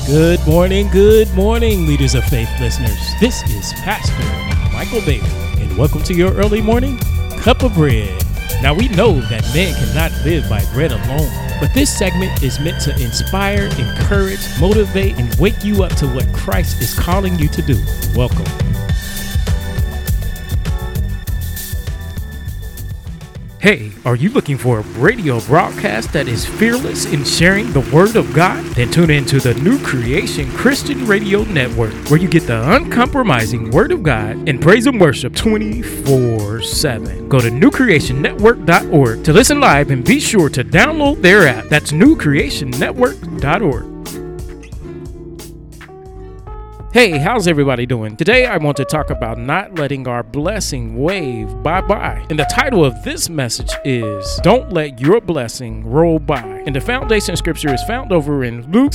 Good morning, Leaders of Faith listeners. This is Pastor Michael Bailey, and welcome to your early morning cup of bread. Now, we know that man cannot live by bread alone, but this segment is meant to inspire, encourage, motivate, and wake you up to what Christ is calling you to do. Welcome. Hey, are you looking for a radio broadcast that is fearless in sharing the Word of God? Then tune into the New Creation Christian Radio Network, where you get the uncompromising Word of God and praise and worship 24/7. Go to newcreationnetwork.org to listen live and be sure to download their app. That's newcreationnetwork.org. Hey, how's everybody doing? Today I want to talk about not letting our blessing wave bye-bye. And the title of this message is Don't Let Your Blessing Roll By. And the foundation scripture is found over in Luke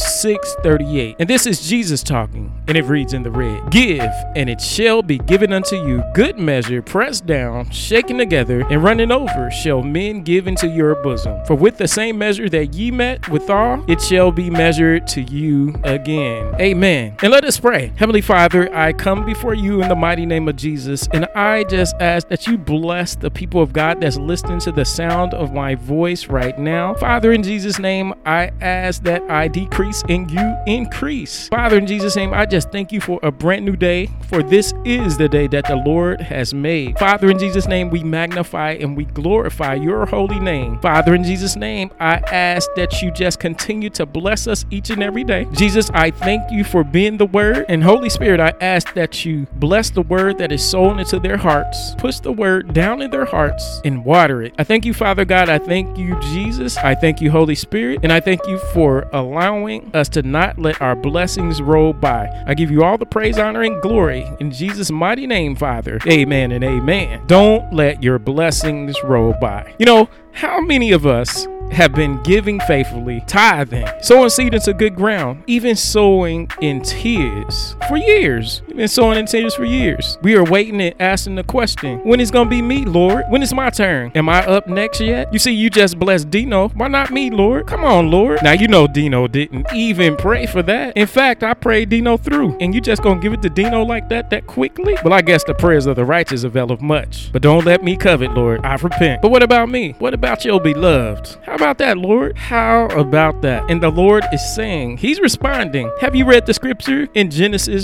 6:38. And this is Jesus talking, and it reads in the red. Give, and it shall be given unto you, good measure, pressed down, shaken together, and running over, shall men give into your bosom. For with the same measure that ye met withal, it shall be measured to you again. Amen. And let us pray. Heavenly Father, I come before you in the mighty name of Jesus, and I just ask that you bless the people of God that's listening to the sound of my voice right now. Father, in Jesus' name, I ask that I decrease and you increase. Father, in Jesus' name, I just thank you for a brand new day, for this is the day that the Lord has made. Father, in Jesus' name, we magnify and we glorify your holy name. Father, in Jesus' name, I ask that you just continue to bless us each and every day. Jesus, I thank you for being the Word. And Holy Spirit, I ask that you bless the word that is sown into their hearts. Push the word down in their hearts and water it. I thank you, Father God. I thank you, Jesus. I thank you, Holy Spirit. And I thank you for allowing us to not let our blessings roll by. I give you all the praise, honor, and glory in Jesus' mighty name, Father. Amen and amen. Don't let your blessings roll by. You know, how many of us have been giving faithfully, tithing, sowing seed into good ground, even sowing in tears for years? We've been sowing in tears for years. We are waiting and asking the question, when is going to be me, Lord? When is my turn? Am I up next yet? You see, you just blessed Dino. Why not me, Lord? Come on, Lord. Now, you know Dino didn't even pray for that. In fact, I prayed Dino through, and you just going to give it to Dino like that quickly? Well, I guess the prayers of the righteous availeth much. But don't let me covet, Lord. I repent. But what about me? What about your beloved? How about that, Lord? How about that? And the Lord is saying, he's responding. Have you read the scripture in Genesis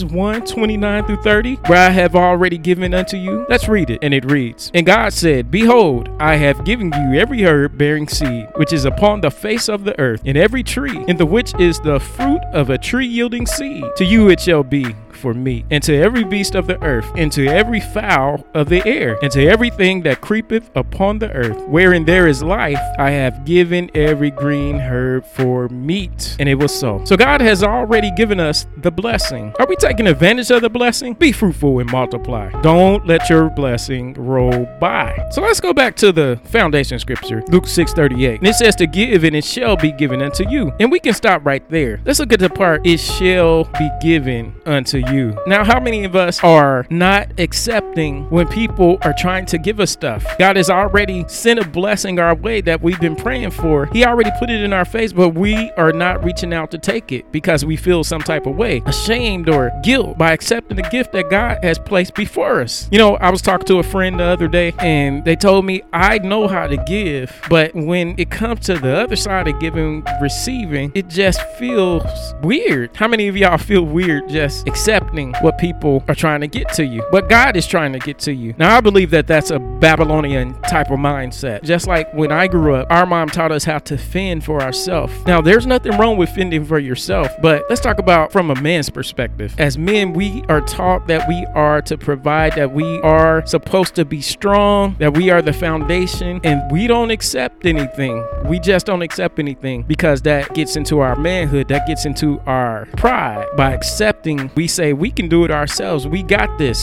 1:29-30, where I have already given unto you? Let's read it. And it reads, And God said, Behold, I have given you every herb bearing seed, which is upon the face of the earth, and every tree, in the which is the fruit of a tree yielding seed. To you it shall be for meat, and to every beast of the earth, and to every fowl of the air, and to everything that creepeth upon the earth, wherein there is life, I have given every green herb for meat. And it was so. So God has already given us the blessing. Are we taking advantage of the blessing? Be fruitful and multiply. Don't let your blessing roll by. So let's go back to the foundation scripture, Luke 6:38. And it says to give, and it shall be given unto you. And we can stop right there. Let's look at the part, it shall be given unto you. Now, how many of us are not accepting when people are trying to give us stuff? God has already sent a blessing our way that we've been praying for. He already put it in our face, but we are not reaching out to take it because we feel some type of way, ashamed or guilt by accepting the gift that God has placed before us. You know, I was talking to a friend the other day, and they told me, I know how to give, but when it comes to the other side of giving, receiving, it just feels weird. How many of y'all feel weird just accepting what people are trying to get to you, what God is trying to get to you? Now, I believe that that's a Babylonian type of mindset. Just like when I grew up, our mom taught us how to fend for ourselves. Now, there's nothing wrong with fending for yourself, but let's talk about from a man's perspective. As men, we are taught that we are to provide, that we are supposed to be strong, that we are the foundation, and we don't accept anything. We just don't accept anything because that gets into our manhood, that gets into our pride. By accepting, we say we can do it ourselves. We got this.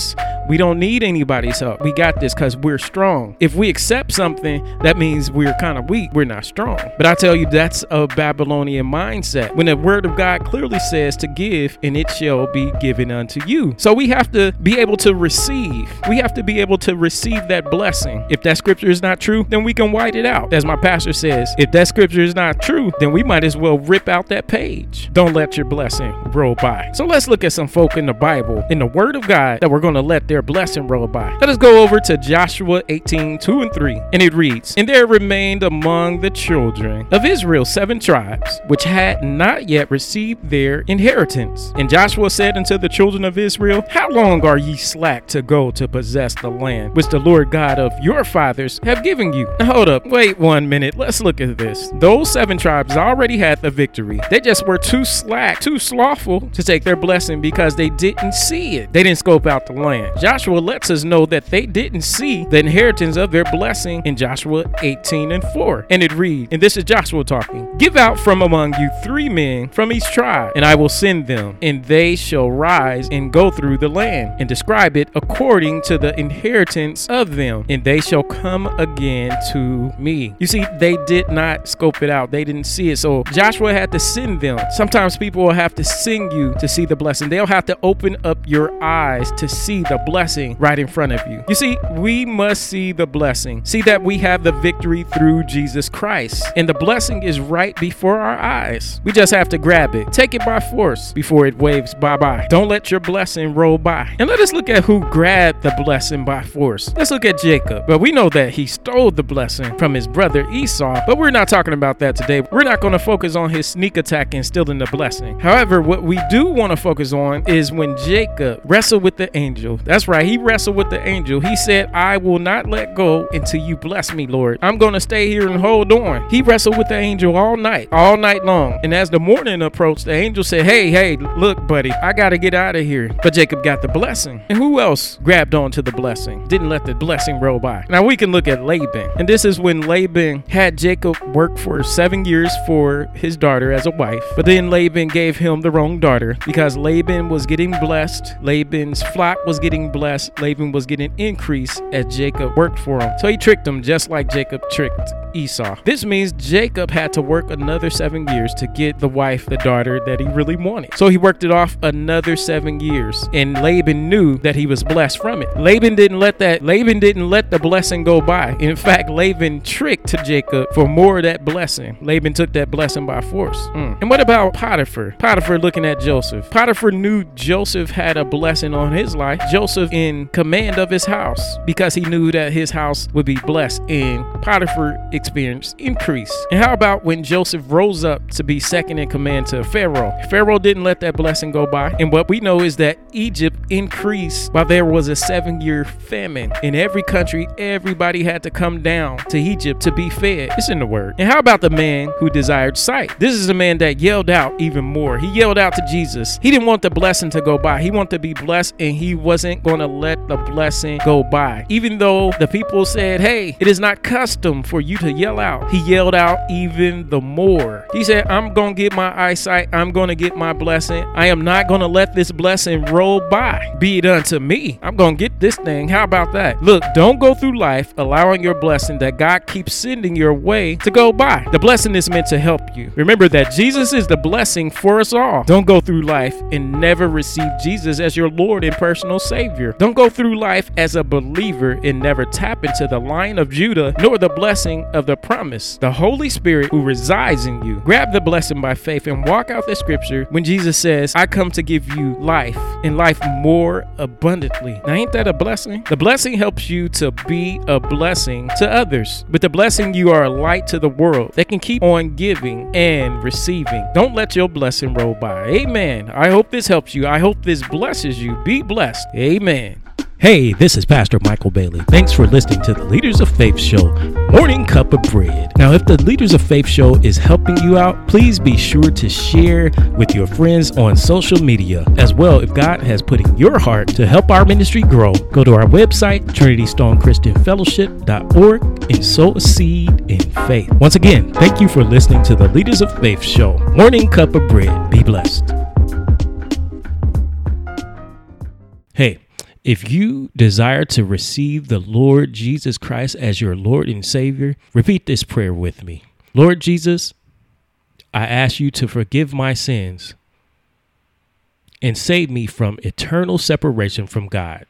We don't need anybody's help. We got this because we're strong. If we accept something, that means we're kind of weak. We're not strong. But I tell you, that's a Babylonian mindset. When the word of God clearly says to give, and it shall be given unto you. So we have to be able to receive. We have to be able to receive that blessing. If that scripture is not true, then we can white it out. As my pastor says, if that scripture is not true, then we might as well rip out that page. Don't let your blessing roll by. So let's look at some folk in the Bible, in the word of God, that we're going to let their blessing roll by. Let us go over to Joshua 18:2-3, and it reads, "And there remained among the children of Israel 7 tribes, which had not yet received their inheritance. And Joshua said unto the children of Israel, How long are ye slack to go to possess the land, which the Lord God of your fathers have given you?" Now, hold up, wait 1 minute, let's look at this. Those 7 tribes already had the victory. They just were too slack, too slothful to take their blessing because they didn't see it. They didn't scope out the land. Joshua lets us know that they didn't see the inheritance of their blessing in Joshua 18:4. And it reads, and this is Joshua talking, "Give out from among you 3 men from each tribe, and I will send them, and they shall rise and go through the land, and describe it according to the inheritance of them, and they shall come again to me." You see, they did not scope it out. They didn't see it. So Joshua had to send them. Sometimes people will have to send you to see the blessing. They'll have to open up your eyes to see the blessing right in front of you. You see, we must see the blessing. See that we have the victory through Jesus Christ. And the blessing is right before our eyes. We just have to grab it. Take it by force before it waves bye-bye. Don't let your blessing roll by. And let us look at who grabbed the blessing by force. Let's look at Jacob. But we know that he stole the blessing from his brother Esau. But we're not talking about that today. We're not going to focus on his sneak attack and stealing the blessing. However, what we do want to focus on is when Jacob wrestled with the angel. That's right. He wrestled with the angel. He said, "I will not let go until you bless me, Lord. I'm going to stay here and hold on." He wrestled with the angel all night long. And as the morning approached, the angel said, hey, look, buddy, I got to get out of here. But Jacob got the blessing. And who else grabbed onto the blessing? Didn't let the blessing roll by. Now we can look at Laban. And this is when Laban had Jacob work for 7 years for his daughter as a wife. But then Laban gave him the wrong daughter because Laban was getting blessed. Laban's flock was getting blessed. Laban was getting increase as Jacob worked for him. So he tricked him just like Jacob tricked Esau. This means Jacob had to work another 7 years to get the wife, the daughter that he really wanted. So he worked it off another 7 years, and Laban knew that he was blessed from it. Laban didn't let the blessing go by. In fact, Laban tricked Jacob for more of that blessing. Laban took that blessing by force. And what about Potiphar? Potiphar looking at Joseph. Potiphar knew Joseph had a blessing on his life. Joseph in command of his house because he knew that his house would be blessed, and Potiphar experienced increase. And how about when Joseph rose up to be second in command to Pharaoh? Pharaoh didn't let that blessing go by. And what we know is that Egypt increased while there was a 7-year famine. In every country, everybody had to come down to Egypt to be fed. It's in the word. And how about the man who desired sight? This is a man that yelled out even more. He yelled out to Jesus. He didn't want the blessing to go by. He wanted to be blessed, and he wasn't going to let the blessing go by. Even though the people said, "Hey, it is not custom for you to yell out," he yelled out even the more. He said, "I'm going to get my eyesight. I'm going to get my blessing. I am not going to let this blessing roll by. Be it unto me. I'm going to get this thing." How about that? Look, don't go through life allowing your blessing that God keeps sending your way to go by. The blessing is meant to help you. Remember that Jesus is the blessing for us all. Don't go through life and never receive Jesus as your Lord and personal Savior. Don't go through life as a believer and never tap into the Lion of Judah nor the blessing of the promise, the Holy Spirit who resides in you. Grab the blessing by faith and walk out the scripture when Jesus says, "I come to give you life and life more abundantly." Now, ain't that a blessing? The blessing helps you to be a blessing to others. With the blessing, you are a light to the world that can keep on giving and receiving. Don't let your blessing roll by. Amen. I hope this helps you. I hope this blesses you. Be blessed. Amen. Hey, this is Pastor Michael Bailey. Thanks for listening to the Leaders of Faith Show, Morning Cup of Bread. Now, if the Leaders of Faith Show is helping you out, please be sure to share with your friends on social media. As well, if God has put in your heart to help our ministry grow, go to our website, TrinityStoneChristianFellowship.org, and sow a seed in faith. Once again, thank you for listening to the Leaders of Faith Show, Morning Cup of Bread. Be blessed. Hey, If you desire to receive the Lord Jesus Christ as your Lord and Savior, repeat this prayer with me. Lord Jesus, I ask you to forgive my sins and save me from eternal separation from God.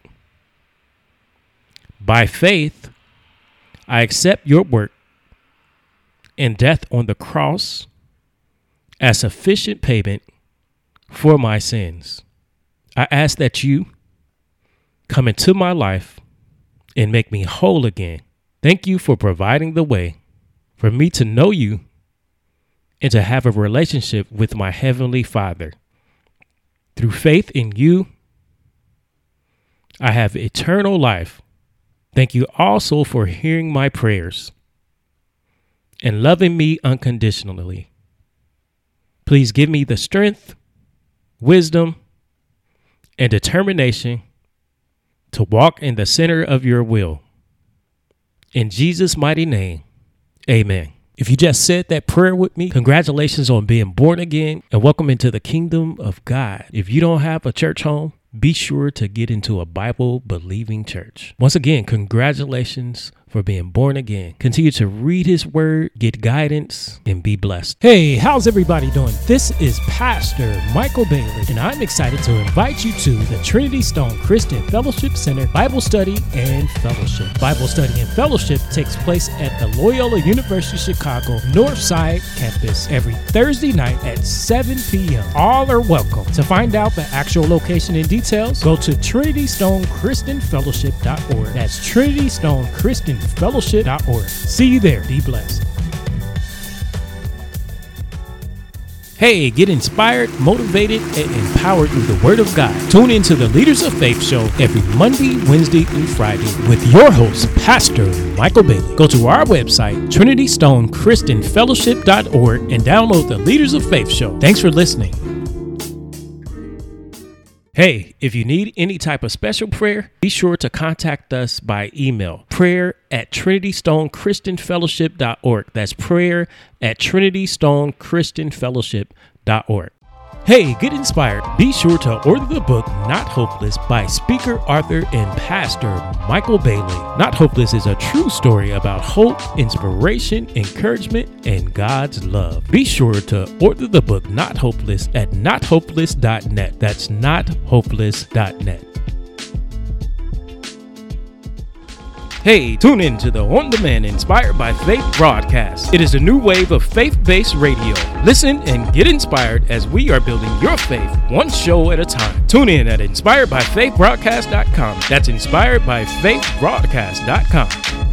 By faith, I accept your work and death on the cross as sufficient payment for my sins. I ask that you come into my life and make me whole again. Thank you for providing the way for me to know you and to have a relationship with my Heavenly Father. Through faith in you, I have eternal life. Thank you also for hearing my prayers and loving me unconditionally. Please give me the strength, wisdom, and determination to walk in the center of your will. In Jesus' mighty name, amen. If you just said that prayer with me, congratulations on being born again and welcome into the kingdom of God. If you don't have a church home, be sure to get into a Bible-believing church. Once again, congratulations for being born again. Continue to read his word, get guidance, and be blessed. Hey, how's everybody doing? This is Pastor Michael Bailey, and I'm excited to invite you to the Trinity Stone Christian Fellowship Center Bible Study and Fellowship. Bible Study and Fellowship takes place at the Loyola University Chicago Northside campus every Thursday night at 7 p.m. All are welcome. To find out the actual location and details, go to TrinityStoneChristianFellowship.org. That's TrinityStoneChristianFellowship.org. See you there. Be blessed. Hey, get inspired, motivated, and empowered through the Word of God. Tune into the Leaders of Faith show every Monday, Wednesday, and Friday with your host, Pastor Michael Bailey. Go to our website, TrinityStoneChristianFellowship.org, and download the Leaders of Faith show. Thanks for listening. Hey, if you need any type of special prayer, be sure to contact us by email, prayer@TrinityStoneChristianFellowship.org. That's prayer@TrinityStoneChristianFellowship.org. Hey, get inspired. Be sure to order the book, Not Hopeless, by speaker, author, and pastor Michael Bailey. Not Hopeless is a true story about hope, inspiration, encouragement, and God's love. Be sure to order the book, Not Hopeless, at nothopeless.net. That's nothopeless.net. Hey, tune in to the on-demand Inspired by Faith broadcast. It is a new wave of faith-based radio. Listen and get inspired as we are building your faith one show at a time. Tune in at inspiredbyfaithbroadcast.com. That's inspiredbyfaithbroadcast.com.